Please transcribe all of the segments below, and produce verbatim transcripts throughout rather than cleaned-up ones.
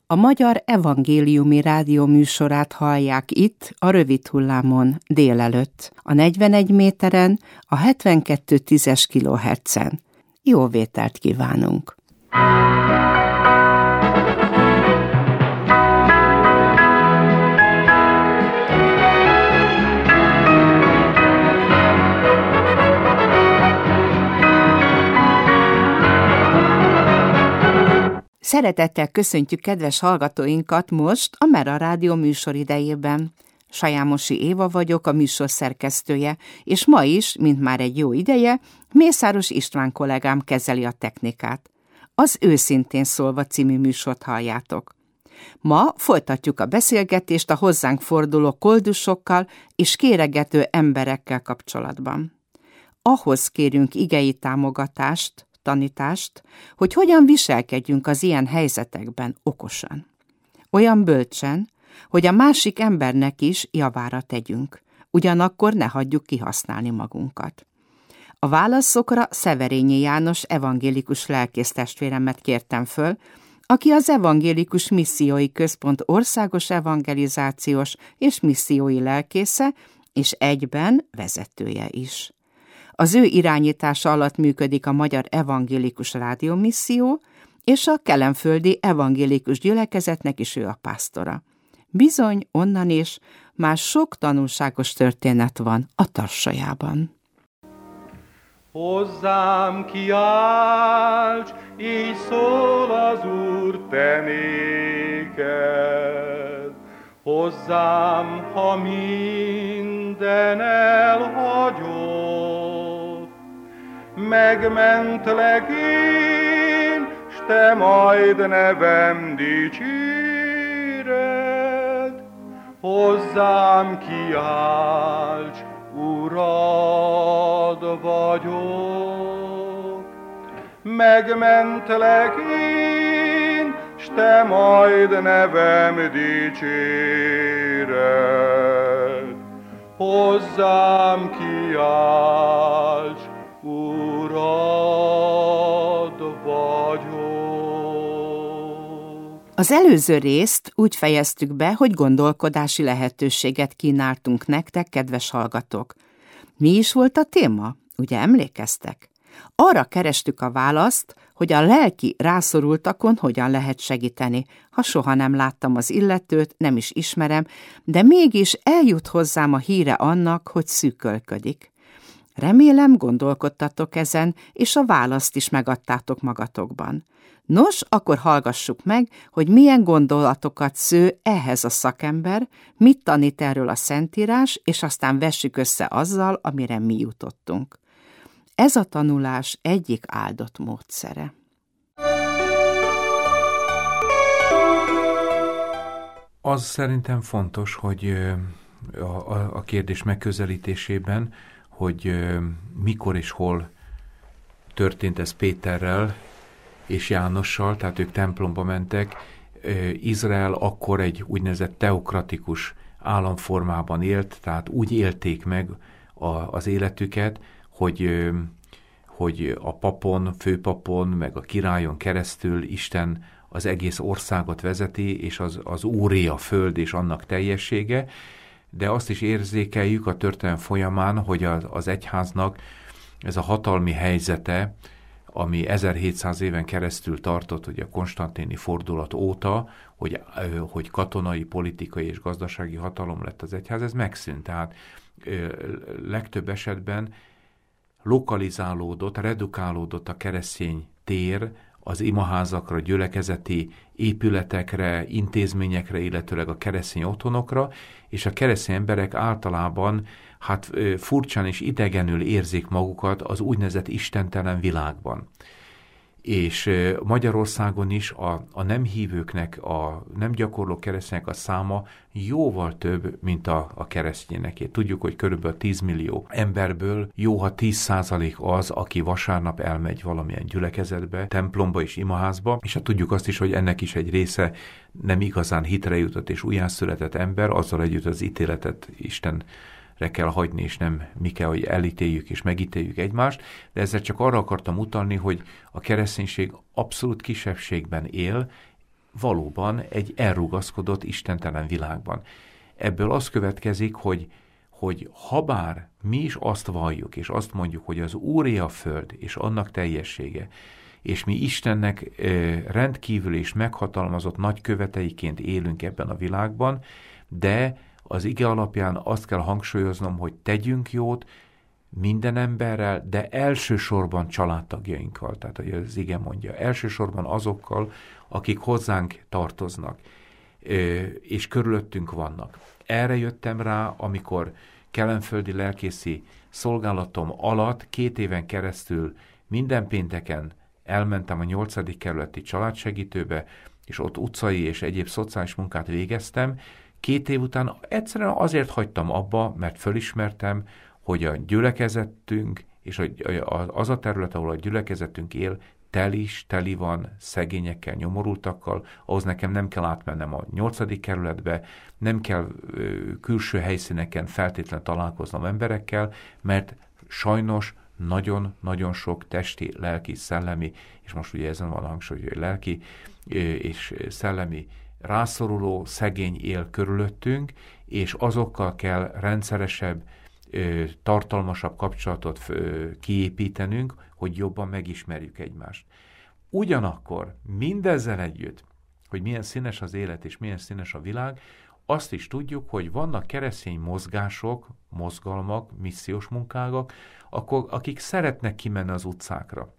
A Magyar Evangéliumi Rádió műsorát hallják itt, a rövid hullámon délelőtt, a negyvenegy méteren, a hetvenkettő tízes kilohertzen. Jó vételt kívánunk! Szeretettel köszöntjük kedves hallgatóinkat most a Mera Rádió műsor idejében. Sajámosi Éva vagyok, a műsor szerkesztője, és ma is, mint már egy jó ideje, Mészáros István kollégám kezeli a technikát. Az Őszintén szólva című műsort halljátok. Ma folytatjuk a beszélgetést a hozzánk forduló koldusokkal és kéregető emberekkel kapcsolatban. Ahhoz kérünk igei támogatást, tanítást, hogy hogyan viselkedjünk az ilyen helyzetekben okosan. Olyan bölcsen, hogy a másik embernek is javára tegyünk, ugyanakkor ne hagyjuk kihasználni magunkat. A válaszokra Szeverényi János evangélikus lelkész testvéremet kértem föl, aki az Evangélikus Missziói Központ országos evangelizációs és missziói lelkésze, és egyben vezetője is. Az ő irányítása alatt működik a Magyar Evangélikus Rádiómisszió, és a kelenföldi evangélikus gyülekezetnek is ő a pásztora. Bizony, onnan is már sok tanulságos történet van a Tarsajában. Hozzám kiálts, így szól az Úr te néked. Hozzám, ha minden elhagyott, megmentlek én, s te majd nevem dicséred. Hozzám kiálts, Urad vagyok, megmentlek én, s te majd nevem dicséred. Hozzám kiálts, Urad vagyok. Az előző részt úgy fejeztük be, hogy gondolkodási lehetőséget kínáltunk nektek, kedves hallgatók. Mi is volt a téma? Ugye emlékeztek? Arra kerestük a választ, hogy a lelki rászorultakon hogyan lehet segíteni. Ha soha nem láttam az illetőt, nem is ismerem, de mégis eljut hozzám a híre annak, hogy szűkölködik. Remélem, gondolkodtatok ezen, és a választ is megadtátok magatokban. Nos, akkor hallgassuk meg, hogy milyen gondolatokat sző ehhez a szakember, mit tanít erről a Szentírás, és aztán vessük össze azzal, amire mi jutottunk. Ez a tanulás egyik áldott módszere. Az szerintem fontos, hogy a, a, a kérdés megközelítésében, hogy mikor és hol történt ez Péterrel és Jánossal, tehát ők templomba mentek. Izrael akkor egy úgynevezett teokratikus államformában élt, tehát úgy élték meg a, az életüket, hogy, hogy a papon, főpapon, meg a királyon keresztül Isten az egész országot vezeti, és az, az úré a föld és annak teljessége, de azt is érzékeljük a történelem folyamán, hogy az, az egyháznak ez a hatalmi helyzete, ami ezerhétszáz éven keresztül tartott, ugye a konstantini fordulat óta, hogy, hogy katonai, politikai és gazdasági hatalom lett az egyház, ez megszűnt. Tehát legtöbb esetben lokalizálódott, redukálódott a keresztény tér az imaházakra, gyülekezeti épületekre, intézményekre, illetőleg a keresztény otthonokra, és a keresztény emberek általában hát furcsán és idegenül érzik magukat az úgynevezett istentelen világban. És Magyarországon is a, a nem hívőknek, a nem gyakorló keresztények a száma jóval több, mint a, a keresztényeké. Tudjuk, hogy körülbelül tíz millió emberből jó, ha tíz százalék az, aki vasárnap elmegy valamilyen gyülekezetbe, templomba és imaházba, és hát tudjuk azt is, hogy ennek is egy része nem igazán hitre jutott és újjászületett ember, azzal együtt az ítéletet Isten kell hagyni, és nem mi kell, hogy elítéljük és megítéljük egymást, de ezzel csak arra akartam utalni, hogy a kereszténység abszolút kisebbségben él, valóban egy elrugaszkodott, istentelen világban. Ebből az következik, hogy, hogy habár mi is azt valljuk, és azt mondjuk, hogy az Úré a föld, és annak teljessége, és mi Istennek rendkívül és meghatalmazott nagyköveteiként élünk ebben a világban, de az ige alapján azt kell hangsúlyoznom, hogy tegyünk jót minden emberrel, de elsősorban családtagjainkkal, tehát hogy az ige mondja, elsősorban azokkal, akik hozzánk tartoznak, és körülöttünk vannak. Erre jöttem rá, amikor kelenföldi lelkészi szolgálatom alatt két éven keresztül minden pénteken elmentem a nyolcadik kerületi családsegítőbe, és ott utcai és egyéb szociális munkát végeztem. Két év után egyszerűen azért hagytam abba, mert fölismertem, hogy a gyülekezetünk, és az a terület, ahol a gyülekezetünk él, teli is, teli van szegényekkel, nyomorultakkal, ahhoz nekem nem kell átmennem a nyolcadik kerületbe, nem kell ö, külső helyszíneken feltétlenül találkoznom emberekkel, mert sajnos nagyon-nagyon sok testi, lelki, szellemi, és most ugye ezen van a hangsúly, hogy lelki és szellemi rászoruló, szegény él körülöttünk, és azokkal kell rendszeresebb, tartalmasabb kapcsolatot kiépítenünk, hogy jobban megismerjük egymást. Ugyanakkor mindezzel együtt, hogy milyen színes az élet és milyen színes a világ, azt is tudjuk, hogy vannak keresztény mozgások, mozgalmak, missziós munkák, akkor, akik szeretnek kimenni az utcákra.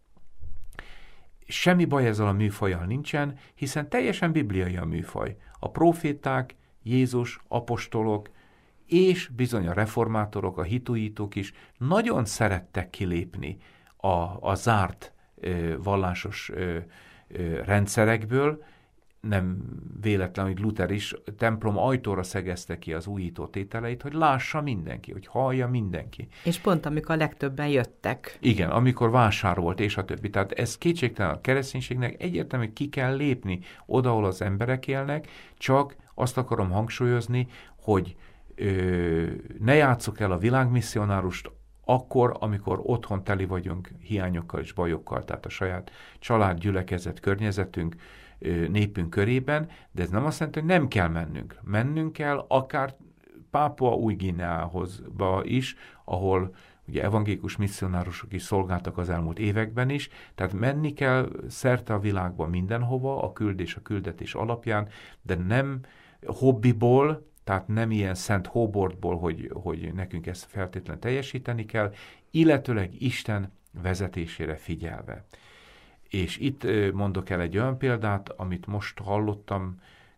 Semmi baj ezzel a műfajjal nincsen, hiszen teljesen bibliai a műfaj. A proféták, Jézus, apostolok, és bizony a reformátorok, a hitújítók is nagyon szerettek kilépni a, a zárt ö, vallásos ö, ö, rendszerekből. Nem véletlen, hogy Luther is templom ajtóra szegezte ki az újító tételeit, hogy lássa mindenki, hogy hallja mindenki. És pont amikor a legtöbben jöttek. Igen, amikor vásár volt, és a többi. Tehát ez kétségtelen a kereszténységnek egyértelmű, hogy ki kell lépni oda, ahol az emberek élnek, csak azt akarom hangsúlyozni, hogy ö, ne játsszuk el a világmisszionárust akkor, amikor otthon teli vagyunk hiányokkal és bajokkal, tehát a saját család, gyülekezet, környezetünk, népünk körében, de ez nem azt jelenti, hogy nem kell mennünk. Mennünk kell akár Pápua Új-Guineához is, ahol ugye evangélikus misszionárusok is szolgáltak az elmúlt években is, tehát menni kell szerte a világban mindenhova, a küldés, a küldetés alapján, de nem hobbiból, tehát nem ilyen szent hóbortból, hogy, hogy nekünk ezt feltétlenül teljesíteni kell, illetőleg Isten vezetésére figyelve. És itt mondok el egy olyan példát, amit most hallottam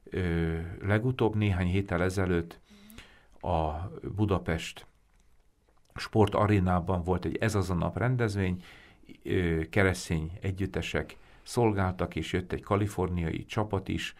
legutóbb néhány héttel ezelőtt a Budapest sportarénában volt egy Ez az a nap rendezvény, keresztény együttesek szolgáltak, és jött egy kaliforniai csapat is,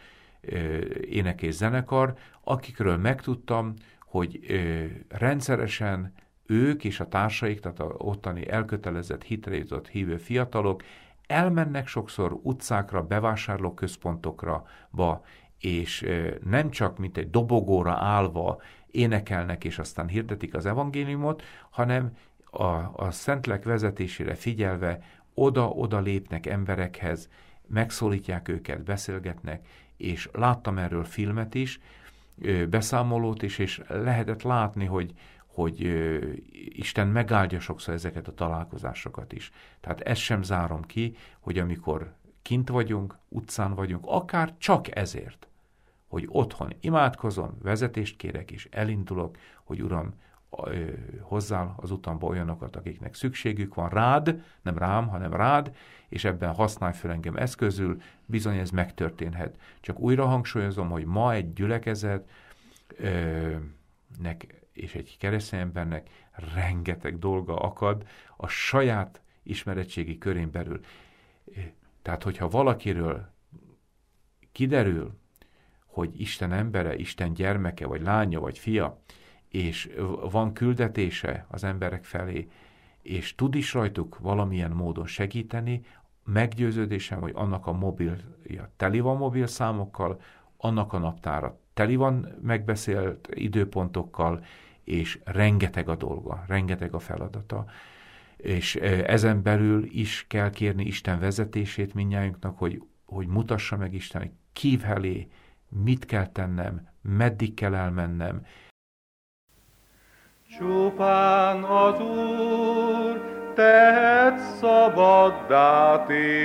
ének és zenekar, akikről megtudtam, hogy rendszeresen ők és a társaik, tehát a ottani elkötelezett, hitre jutott hívő fiatalok elmennek sokszor utcákra, bevásárlóközpontokra, ba, és nem csak mint egy dobogóra állva énekelnek, és aztán hirdetik az evangéliumot, hanem a, a Szentlélek vezetésére figyelve oda-oda lépnek emberekhez, megszólítják őket, beszélgetnek, és láttam erről filmet is, beszámolót is, és lehetett látni, hogy hogy Isten megáldja sokszor ezeket a találkozásokat is. Tehát ezt sem zárom ki, hogy amikor kint vagyunk, utcán vagyunk, akár csak ezért, hogy otthon imádkozom, vezetést kérek, és elindulok, hogy Uram, hozzál az utamba olyanokat, akiknek szükségük van rád, nem rám, hanem rád, és ebben használj fel engem eszközül, bizony ez megtörténhet. Csak újra hangsúlyozom, hogy ma egy gyülekezetnek és egy keresztény embernek rengeteg dolga akad a saját ismeretségi körén belül. Tehát, hogyha valakiről kiderül, hogy Isten embere, Isten gyermeke, vagy lánya, vagy fia, és van küldetése az emberek felé, és tud is rajtuk valamilyen módon segíteni, meggyőződésem, hogy annak a mobilja teli van mobil számokkal, annak a naptára teli van megbeszélt időpontokkal, és rengeteg a dolga, rengeteg a feladata. És ezen belül is kell kérni Isten vezetését mindnyájunknak, hogy, hogy mutassa meg Isten, hogy kív elé, mit kell tennem, meddig kell elmennem. Csupán az Úr tehet szabaddá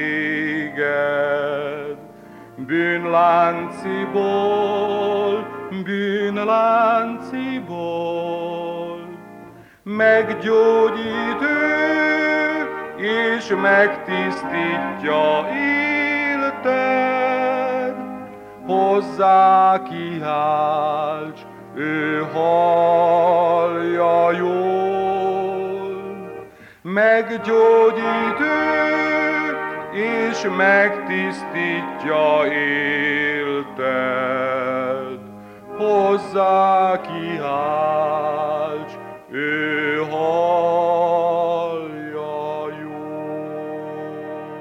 téged, bűnlánciból, bűnlánciból. Meggyógyít ő, és megtisztítja élted, hozzá kiálts, ő hallja jól. Meggyógyít ő, és megtisztítja élted, hozzá kiálts, ő hallja jól.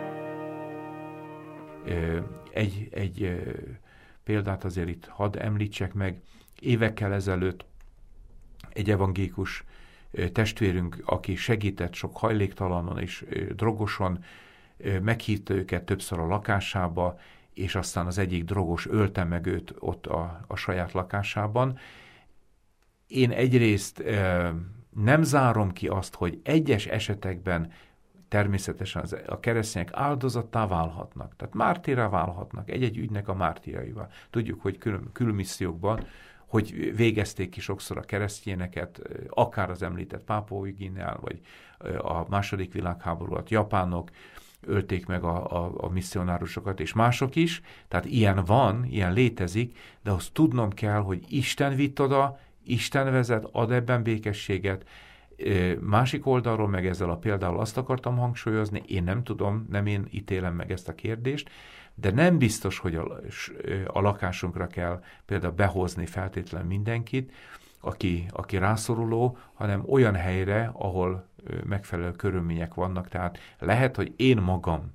Egy, egy példát azért itt hadd említsek meg. Évekkel ezelőtt egy evangélikus testvérünk, aki segített sok hajléktalanon és drogoson, meghívta őket többször a lakásába, és aztán az egyik drogos ölte meg őt ott a, a saját lakásában. Én egyrészt nem zárom ki azt, hogy egyes esetekben természetesen az, a keresztények áldozattá válhatnak, tehát mártírá válhatnak, egy-egy ügynek a mártíraival. Tudjuk, hogy kül, külmissziókban, hogy végezték ki sokszor a keresztényeket, akár az említett Pápua Új Guineán, vagy a második világháború alatt japánok ölték meg a, a, a misszionárusokat, és mások is, tehát ilyen van, ilyen létezik, de azt tudnom kell, hogy Isten vitt oda, Isten vezet, ad ebben békességet. Másik oldalról meg ezzel a példával azt akartam hangsúlyozni, én nem tudom, nem én ítélem meg ezt a kérdést, de nem biztos, hogy a, a lakásunkra kell például behozni feltétlenül mindenkit, aki, aki rászoruló, hanem olyan helyre, ahol megfelelő körülmények vannak. Tehát lehet, hogy én magam,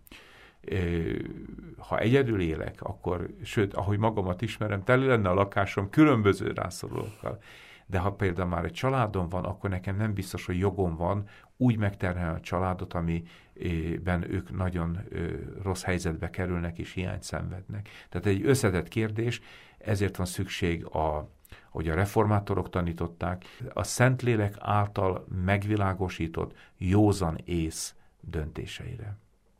ha egyedül élek, akkor, sőt, ahogy magamat ismerem, tele lenne a lakásom különböző rászorulókkal. De ha például már egy családom van, akkor nekem nem biztos, hogy jogom van úgy megterhelni a családot, amiben ők nagyon rossz helyzetbe kerülnek és hiányt szenvednek. Tehát egy összetett kérdés, ezért van szükség, a, hogy a reformátorok tanították, a Szentlélek által megvilágosított józan ész döntéseire.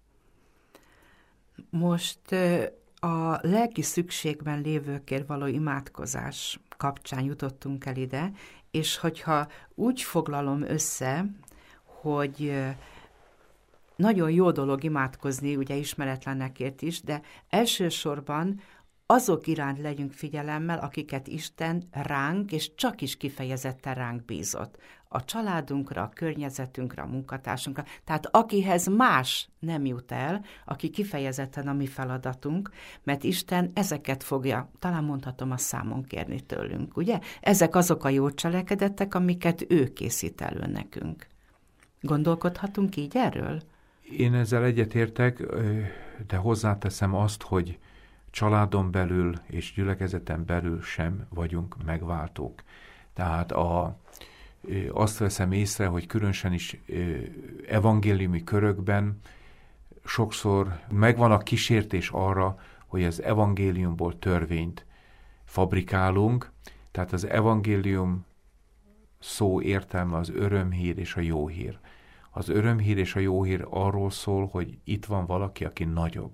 Most a lelki szükségben lévőkért való imádkozás kapcsán jutottunk el ide, és hogyha úgy foglalom össze, hogy nagyon jó dolog imádkozni, ugye ismeretlenekért is, de elsősorban azok iránt legyünk figyelemmel, akiket Isten ránk, és csak is kifejezetten ránk bízott. A családunkra, a környezetünkre, a munkatársunkra, tehát akihez más nem jut el, aki kifejezetten a mi feladatunk, mert Isten ezeket fogja, talán mondhatom, a számon kérni tőlünk, ugye? Ezek azok a jó cselekedetek, amiket ő készít elő nekünk. Gondolkodhatunk így erről? Én ezzel egyetértek, de hozzáteszem azt, hogy családon belül és gyülekezeten belül sem vagyunk megváltók. Tehát a, azt veszem észre, hogy különösen is evangéliumi körökben sokszor megvan a kísértés arra, hogy az evangéliumból törvényt fabrikálunk, tehát az evangélium szó értelme az örömhír és a jó hír. Az örömhír és a jó hír arról szól, hogy itt van valaki, aki nagyobb,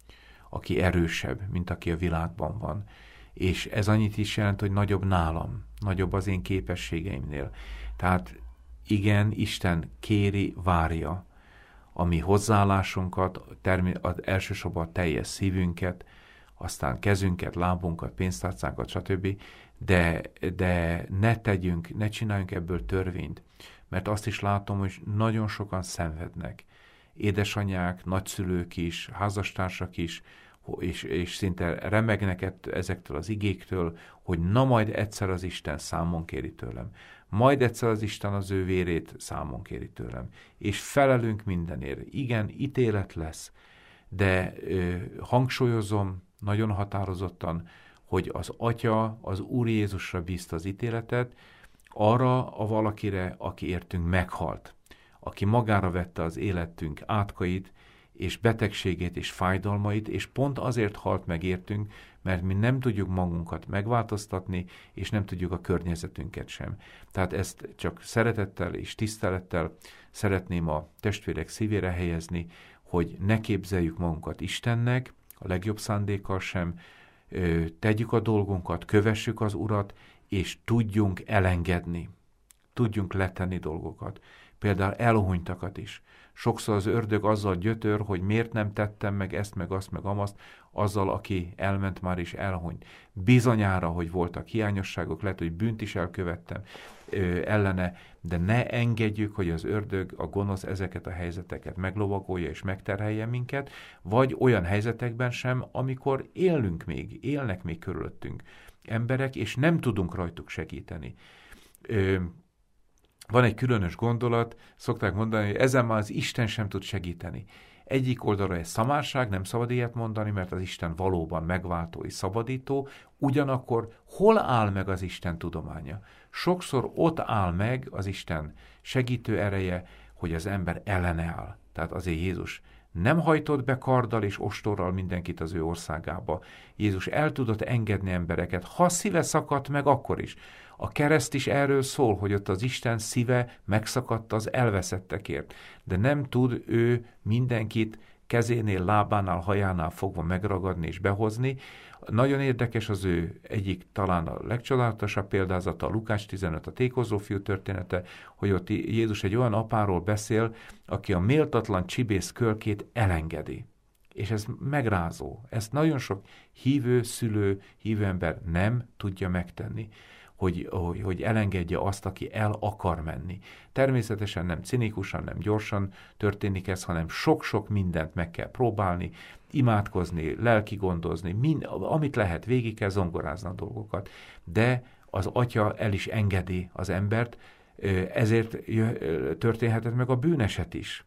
aki erősebb, mint aki a világban van. És ez annyit is jelent, hogy nagyobb nálam, nagyobb az én képességeimnél. Tehát igen, Isten kéri, várja a mi hozzáállásunkat, termi- az elsősorban a teljes szívünket, aztán kezünket, lábunkat, pénztárcánkat, stb., de, de ne tegyünk, ne csináljunk ebből törvényt, mert azt is látom, hogy nagyon sokan szenvednek. Édesanyák, nagyszülők is, házastársak is, és, és szinte remegnek ezektől az igéktől, hogy na majd egyszer az Isten számon kéri tőlem. Majd egyszer az Isten az ő vérét számon kéri tőlem. És felelünk mindenért. Igen, ítélet lesz, de ö, hangsúlyozom nagyon határozottan, hogy az Atya, az Úr Jézusra bízta az ítéletet, arra a valakire, aki értünk meghalt, aki magára vette az életünk átkait, és betegségét, és fájdalmait, és pont azért halt meg értünk, mert mi nem tudjuk magunkat megváltoztatni, és nem tudjuk a környezetünket sem. Tehát ezt csak szeretettel és tisztelettel szeretném a testvérek szívére helyezni, hogy ne képzeljük magunkat Istennek, a legjobb szándékkal sem, tegyük a dolgunkat, kövessük az Urat, és tudjunk elengedni. Tudjunk letenni dolgokat. Például elhunytakat is. Sokszor az ördög azzal gyötör, hogy miért nem tettem meg ezt, meg azt, meg amazt, azzal, aki elment már is elhunyt. Bizonyára, hogy voltak hiányosságok, lehet, hogy bűnt is elkövettem ö, ellene, de ne engedjük, hogy az ördög, a gonosz ezeket a helyzeteket meglovagolja és megterhelje minket, vagy olyan helyzetekben sem, amikor élünk még, élnek még körülöttünk emberek, és nem tudunk rajtuk segíteni. Ö, Van egy különös gondolat, szokták mondani, hogy ezen már az Isten sem tud segíteni. Egyik oldalra egy szamárság, nem szabad ilyet mondani, mert az Isten valóban megváltó és szabadító, ugyanakkor hol áll meg az Isten tudománya? Sokszor ott áll meg az Isten segítő ereje, hogy az ember ellene áll. Tehát azért Jézus nem hajtott be karddal és ostorral mindenkit az ő országába. Jézus el tudott engedni embereket, ha szíve szakadt meg, akkor is. A kereszt is erről szól, hogy ott az Isten szíve megszakadt az elveszettekért, de nem tud ő mindenkit kezénél, lábánál, hajánál fogva megragadni és behozni. Nagyon érdekes az ő egyik, talán a legcsodálatosabb példázata, a Lukács tizenöt, a tékozó fiú története, hogy ott Jézus egy olyan apáról beszél, aki a méltatlan csibész kölkét elengedi. És ez megrázó. Ezt nagyon sok hívő, szülő, hívő ember nem tudja megtenni. Hogy, hogy, hogy elengedje azt, aki el akar menni. Természetesen nem cinikusan, nem gyorsan történik ez, hanem sok-sok mindent meg kell próbálni, imádkozni, lelkigondozni, mind, amit lehet, végig kell zongorázni a dolgokat. De az Atya el is engedi az embert, ezért történhetett meg a bűneset is.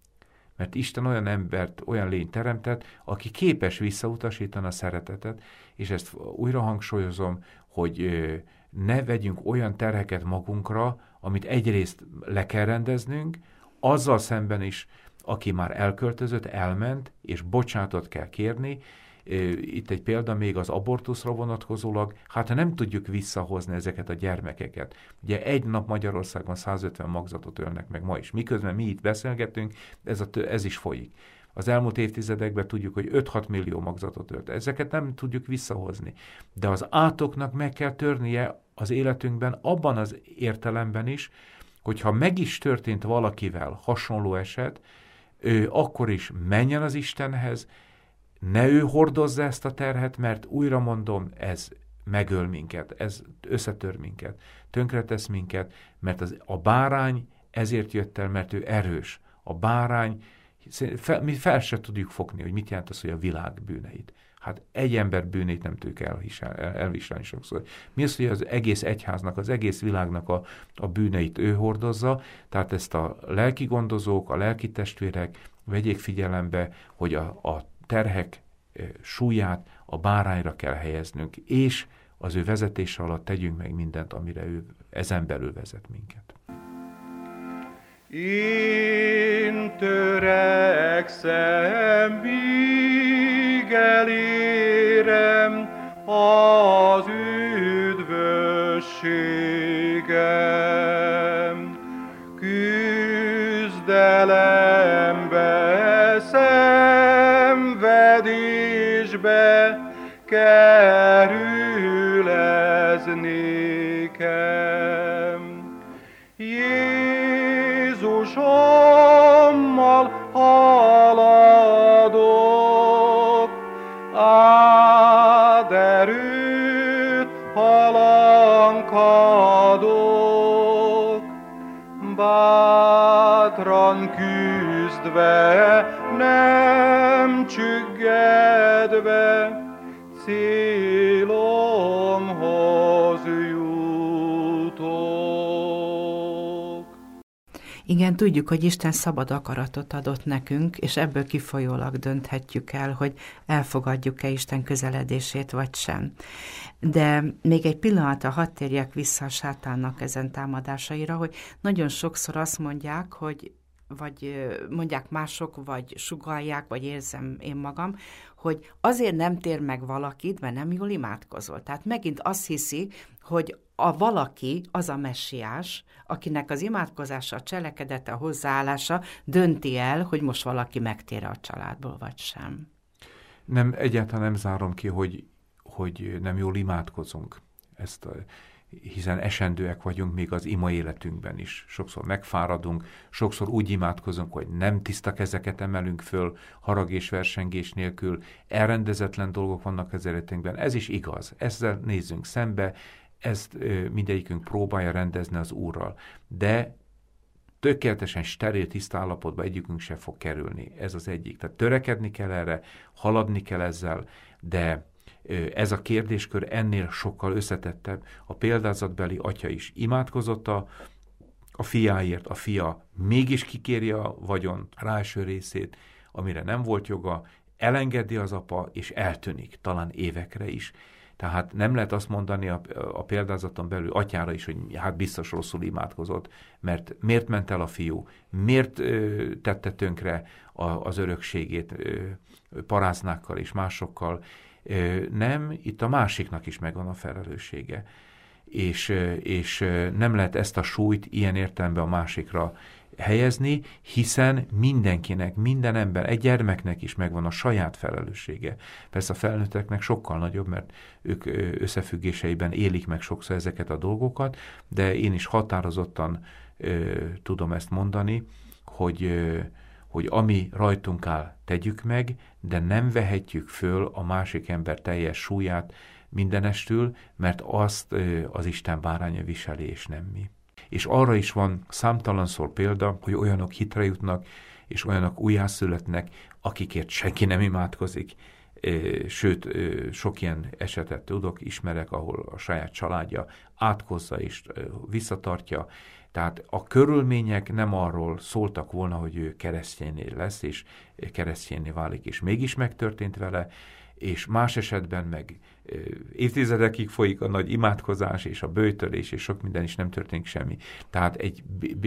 Mert Isten olyan embert, olyan lényt teremtett, aki képes visszautasítani a szeretetet, és ezt újra hangsúlyozom, hogy ne vegyünk olyan terheket magunkra, amit egyrészt le kell rendeznünk, azzal szemben is, aki már elköltözött, elment, és bocsánatot kell kérni. Itt egy példa még az abortuszra vonatkozólag, hát ha nem tudjuk visszahozni ezeket a gyermekeket. Ugye egy nap Magyarországon százötven magzatot ölnek meg ma is. Miközben mi itt beszélgetünk, ez, a, ez is folyik. Az elmúlt évtizedekben tudjuk, hogy öt-hat millió magzatot ölt. Ezeket nem tudjuk visszahozni. De az átoknak meg kell törnie az életünkben abban az értelemben is, hogyha meg is történt valakivel hasonló eset, ő akkor is menjen az Istenhez, ne ő hordozza ezt a terhet, mert újra mondom, ez megöl minket, ez összetör minket, tönkretesz minket, mert az, a bárány ezért jött el, mert ő erős. A bárány, fel, mi fel se tudjuk fogni, hogy mit jelent az, hogy a világ bűneit. Hát egy ember bűnét nem tudjuk elviselni sokszor. Mi az, hogy az egész egyháznak, az egész világnak a, a bűneit ő hordozza, tehát ezt a lelki gondozók, a lelki testvérek vegyék figyelembe, hogy a, a terhek súlyát a bárányra kell helyeznünk, és az ő vezetése alatt tegyünk meg mindent, amire ő ezen belül vezet minket. Én törekszem, míg elérem az üdvösségem. Küzdelembe, szenvedésbe kerül ez nékem. Jézusommal haladok, áld erőt halankadok, bátran küzdve, nem csüggedve, célomhoz jutok. Igen, tudjuk, hogy Isten szabad akaratot adott nekünk, és ebből kifolyólag dönthetjük el, hogy elfogadjuk-e Isten közeledését, vagy sem. De még egy pillanatra hadd térjek vissza a sátánnak ezen támadásaira, hogy nagyon sokszor azt mondják, hogy vagy mondják mások, vagy sugallják, vagy érzem én magam, hogy azért nem tér meg valakit, mert nem jól imádkozol. Tehát megint azt hiszi, hogy a valaki az a messiás, akinek az imádkozása, a cselekedete, a hozzáállása dönti el, hogy most valaki megtér a családból, vagy sem. Nem, egyáltalán nem zárom ki, hogy, hogy nem jól imádkozunk. Ezt a, hiszen esendőek vagyunk még az ima életünkben is. Sokszor megfáradunk, sokszor úgy imádkozunk, hogy nem tiszta kezeket emelünk föl, harag és versengés nélkül, elrendezetlen dolgok vannak az életünkben. Ez is igaz. Ezzel nézzünk szembe, ezt ö, mindegyikünk próbálja rendezni az Úrral. De tökéletesen steril, tiszta állapotba egyikünk sem fog kerülni. Ez az egyik. Tehát törekedni kell erre, haladni kell ezzel, de ez a kérdéskör ennél sokkal összetettebb. A példázatbeli atya is imádkozott a, a fiáért, a fia mégis kikéri a vagyon ráeső részét, amire nem volt joga, elengedi az apa, és eltűnik, talán évekre is. Tehát nem lehet azt mondani a, a példázaton belül atyára is, hogy hát biztos rosszul imádkozott, mert miért ment el a fiú, miért ö, tette tönkre a, az örökségét ö, paráznákkal és másokkal. Ö, nem, itt a másiknak is megvan a felelőssége. És, és nem lehet ezt a súlyt ilyen értelemben a másikra helyezni, hiszen mindenkinek, minden ember, egy gyermeknek is megvan a saját felelőssége. Persze a felnőtteknek sokkal nagyobb, mert ők összefüggéseiben élik meg sokszor ezeket a dolgokat, de én is határozottan ö, tudom ezt mondani, hogy, ö, hogy ami rajtunk áll, tegyük meg, de nem vehetjük föl a másik ember teljes súlyát mindenestül, mert azt ö, az Isten báránya viseli, és nem mi. És arra is van számtalanszor példa, hogy olyanok hitre jutnak, és olyanok újjászületnek, akikért senki nem imádkozik. Sőt, sok ilyen esetet tudok, ismerek, ahol a saját családja átkozza és visszatartja. Tehát a körülmények nem arról szóltak volna, hogy ő keresztjénné lesz, és keresztjénné válik, és mégis megtörtént vele, és más esetben meg évtizedekig folyik a nagy imádkozás, és a böjtölés, és sok minden is nem történik semmi. Tehát egy,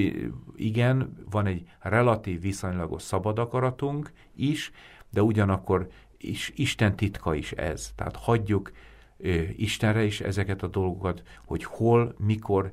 igen, van egy relatív viszonylagos szabad akaratunk is, de ugyanakkor is Isten titka is ez. Tehát hagyjuk Istenre is ezeket a dolgokat, hogy hol, mikor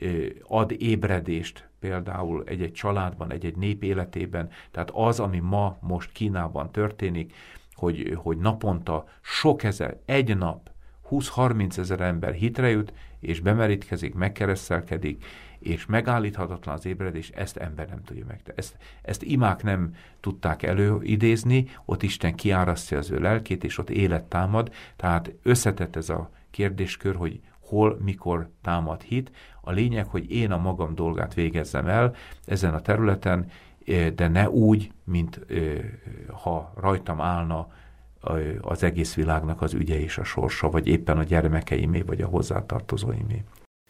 ad ébredést például egy-egy családban, egy-egy nép életében. Tehát az, ami ma, most Kínában történik, Hogy, hogy naponta sok ezer, egy nap, húsz-harminc ezer ember hitre jut, és bemerítkezik, megkeresztelkedik, és megállíthatatlan az ébredés, ezt ember nem tudja meg. Ezt, ezt imák nem tudták előidézni, ott Isten kiárasztja az ő lelkét, és ott élet támad, tehát összetett ez a kérdéskör, hogy hol, mikor támad hit. A lényeg, hogy én a magam dolgát végezzem el ezen a területen, de ne úgy, mint ha rajtam állna az egész világnak az ügye és a sorsa, vagy éppen a gyermekeimé, vagy a hozzátartozóimé.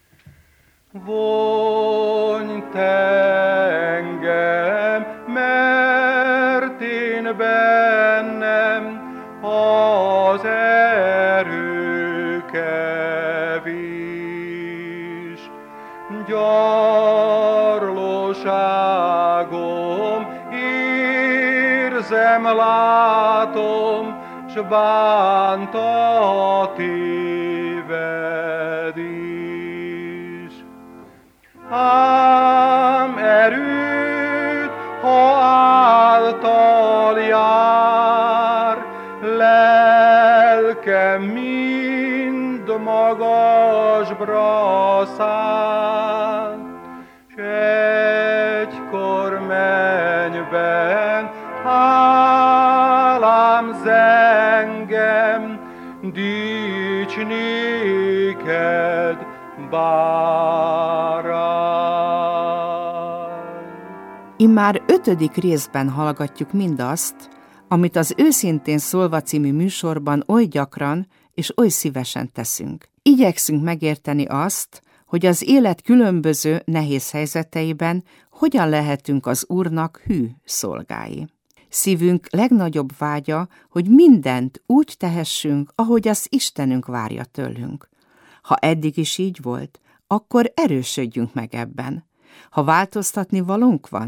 Vonj te engem, mert én bennem az erő kevés, gyarlóságom, érzem, látom, s bánt a tévedés. Ám erőt, ha által jár, lelkem mind magasra száll, s egykor mennyben hálám zengem, dics néked, bárány. Immár ötödik részben hallgatjuk mindazt, amit az Őszintén szólva című műsorban oly gyakran és oly szívesen teszünk. Igyekszünk megérteni azt, hogy az élet különböző nehéz helyzeteiben hogyan lehetünk az Úrnak hű szolgái. Szívünk legnagyobb vágya, hogy mindent úgy tehessünk, ahogy az Istenünk várja tőlünk. Ha eddig is így volt, akkor erősödjünk meg ebben. Ha változtatni valónk van,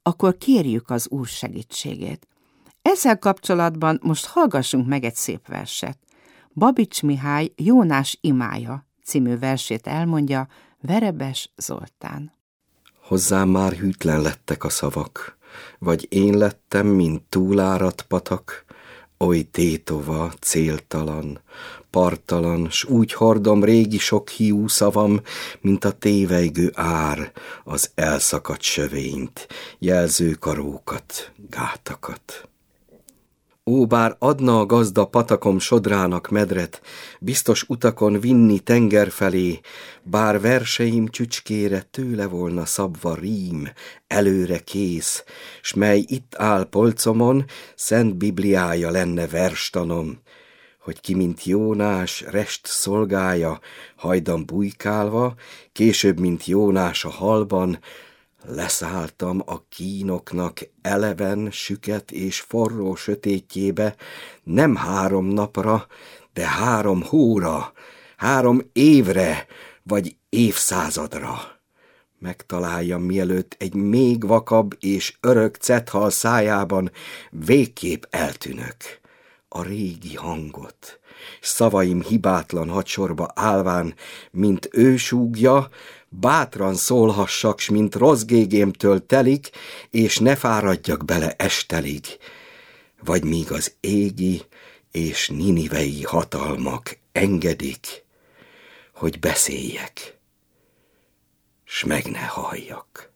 akkor kérjük az Úr segítségét. Ezzel kapcsolatban most hallgassunk meg egy szép verset. Babics Mihály Jónás imája című versét elmondja Verebes Zoltán. Hozzám már hűtlen lettek a szavak, vagy én lettem, mint túláradt patak, oly tétova, céltalan, parttalan, s úgy hordom régi sok hiú szavam, mint a tévejgő ár, az elszakadt sövényt, jelző karókat, gátakat. Ó, bár adna a gazda patakom sodrának medret, biztos utakon vinni tenger felé, bár verseim csücskére tőle volna szabva rím, előre kész, s mely itt áll polcomon, szent bibliája lenne verstanom, hogy ki, mint Jónás rest szolgája, hajdan bujkálva, később, mint Jónás a halban, leszálltam a kínoknak eleven, süket és forró sötétjébe, nem három napra, de három hóra, három évre, vagy évszázadra. Megtaláljam, mielőtt egy még vakabb és örök cethal szájában végképp eltűnök. A régi hangot, s szavaim hibátlan hadsorba állván, mint ő súgja, bátran szólhassak, s mint rossz gégémtől telik, és ne fáradjak bele estelig, vagy míg az égi és ninivei hatalmak engedik, hogy beszéljek, s meg ne halljak.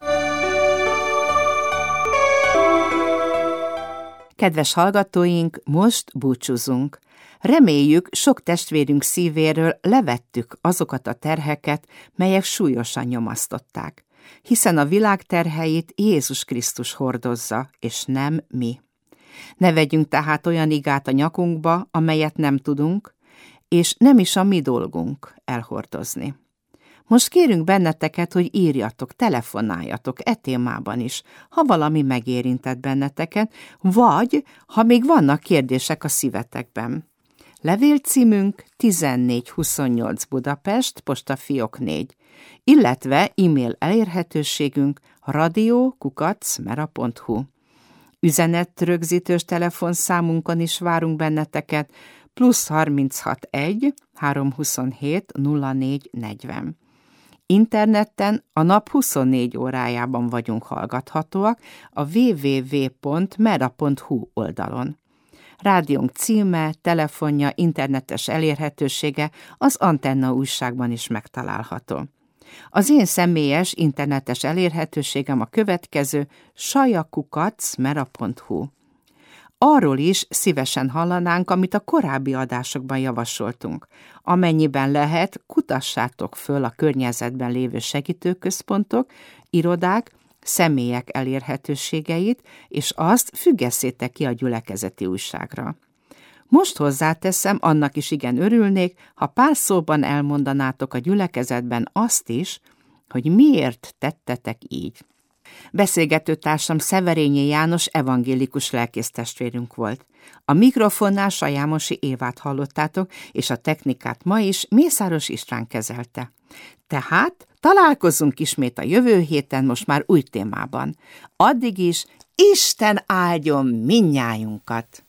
Kedves hallgatóink, most búcsúzunk. Reméljük, sok testvérünk szívéről levettük azokat a terheket, melyek súlyosan nyomasztották, hiszen a világ terheit Jézus Krisztus hordozza, és nem mi. Ne vegyünk tehát olyan igát a nyakunkba, amelyet nem tudunk, és nem is a mi dolgunk elhordozni. Most kérünk benneteket, hogy írjatok, telefonáljatok e témában is, ha valami megérintett benneteket, vagy ha még vannak kérdések a szívetekben. Levélcímünk tizennégy huszonnyolc Budapest, postafiók négy, illetve e-mail elérhetőségünk radio kukac mera pont hu. Üzenetrögzítős telefonszámunkon is várunk benneteket, plusz harminchat egy háromszázhuszonhét nulla négy negyven. Interneten a nap huszonnégy órájában vagyunk hallgathatóak a double-u double-u double-u pont mera pont hu oldalon. Rádiónk címe, telefonja, internetes elérhetősége az Antenna újságban is megtalálható. Az én személyes internetes elérhetőségem a következő, sajakukac mera pont hu. Arról is szívesen hallanánk, amit a korábbi adásokban javasoltunk. Amennyiben lehet, kutassátok föl a környezetben lévő segítőközpontok, irodák, személyek elérhetőségeit, és azt függesszétek ki a gyülekezeti újságra. Most hozzáteszem, annak is igen örülnék, ha pár szóban elmondanátok a gyülekezetben azt is, hogy miért tettetek így. Beszélgetőtársam Szeverényi János evangélikus lelkésztestvérünk volt. A mikrofonnál Sajámosi Évát hallottátok, és a technikát ma is Mészáros István kezelte. Tehát találkozzunk ismét a jövő héten, most már új témában. Addig is Isten áldjon mindnyájunkat!